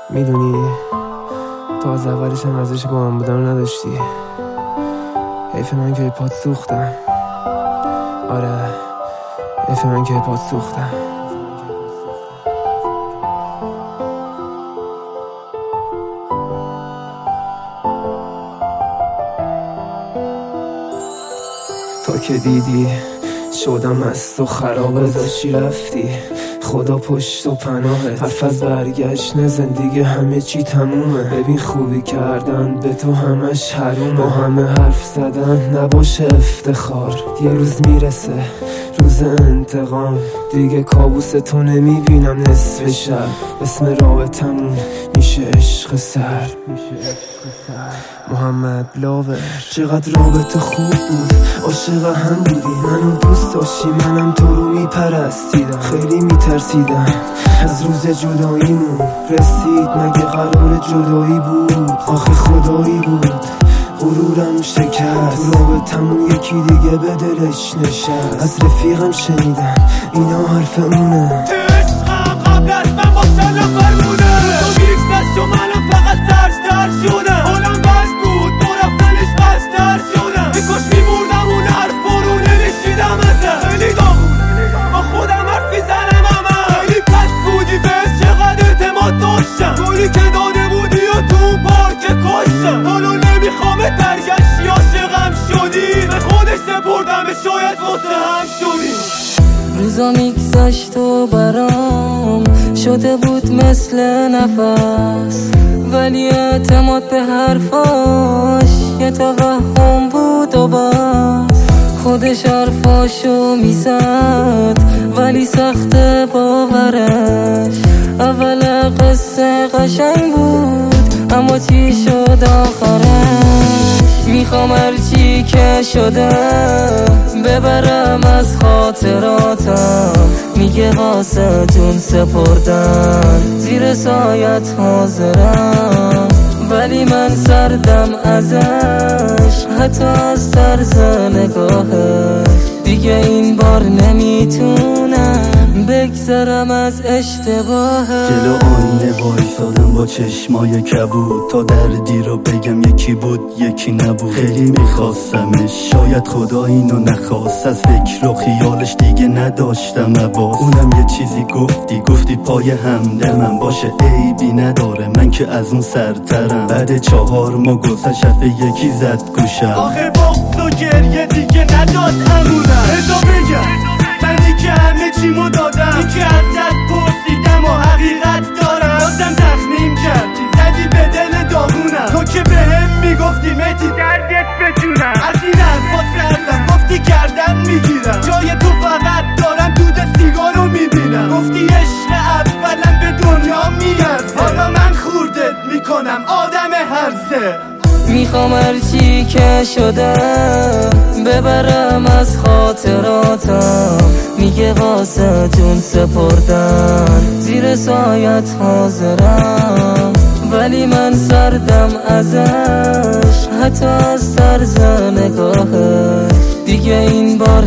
میدونی تا از اولش هم ازش با من بودن نداشتی. حیف من که پات سوختم. آره حیف من که پات سوختم. تا که دیدی شدم مست و خرابه، داشتی رفتی خدا پشت و پناهت. حرف از برگشت زندگی همه چی تمومه. ببین خوبی کردن به تو همش حرومه. با همه حرف زدن نباشه افتخار. یه روز میرسه روز انتقام، دیگه کابوس تو نمیبینم نصف شب. اسم رابطمون میشه عشق سر. محمد لاور چقدر رابطه خوب بود، عاشق هم بودی، منو دوست داشتی، منم تو رو میپرستیدم. خیلی میترسیدم از روز جداییمون، رسید مگه قرار جدایی بود؟ آخه خدایی بود غرورم شکست. تو رابطمون یکی دیگه به دلش نشست. از رفیقم شنیدم اینا حرف اونه. عشقم قبل از من با سلا فرمونه. تو گیرک دست و منم فقط ترس شونه. حالم بس بود تو رفتنش بس ترس شونه. میکش میبردم اون حرف رو نمیشیدم ازه. خیلی داغونه با خودم حرفی زنم همه. خیلی پس بودی بهت چقدر اعتماد داشتم. گلی که داده بودی و تو اون پارک کشتم. حالا نمیخوامت برگشتی عاشقم شدی. به خودش سپردم شاید واسه هم شدی. روزا میگذشت و برام شده بود مثل نفس، ولی اعتماد به حرفاش یه توهم بود و بس. خودش حرفاشو میزد ولی سخت باورش. اول قصه قشنگ بود اما چی شد آخرش؟ میخوام هرچی که شده ببرم از خاطراتم. میگه واسه جون سپردن زیر سایت حاضرم، ولی من سردم ازش حتی از طرز نگاهش. دیگه این بار نمیتونم بگذرم از اشتباهش. جلو آینه وایسادم با چشمای کبود، تا دردی رو بگم یکی بود یکی نبود. خیلی میخواستمش شاید خدا اینو نخواست، از فکر و خیالش دیگه نداشتم حواس. اونم یه چیزی گفتی پای همدمم باشه عیبی نداره، من که از اون سرترم. بعد 4 ماه گذشت یکی زد گوشم. آخه بغض و گریه دیگه نداد امونم. رضا بگم منی که همه چیمو دادم، این که ازت پرسیدم و حقیقت دارم. بازم تخمیم کردی زدی به دل داغونم. تو که بهم میگفتی مهدی دردت بجونم. از این حرفا کردم گفتی کردن میگیرم. جای تو فقط دارم دود سیگارو میبینم. گفتی عشق اولم به دنیا میارزه. حالا من خوردت میکنم آدم هرزه. میخوام هرچی که شده ببرم از خاطراتم. میگه واسه جون سپردن زیر سایت حاضرم، ولی من سردم ازش حتی از طرز نگاهش. دیگه این بار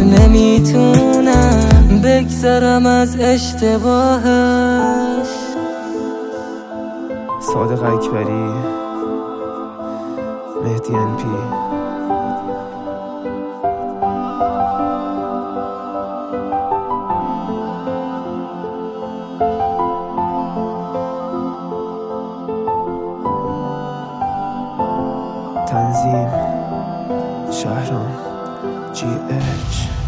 نمیتونم بگذرم از اشتباهش. صادق اکبری، مهدی NP. تنظیم شهرام GH.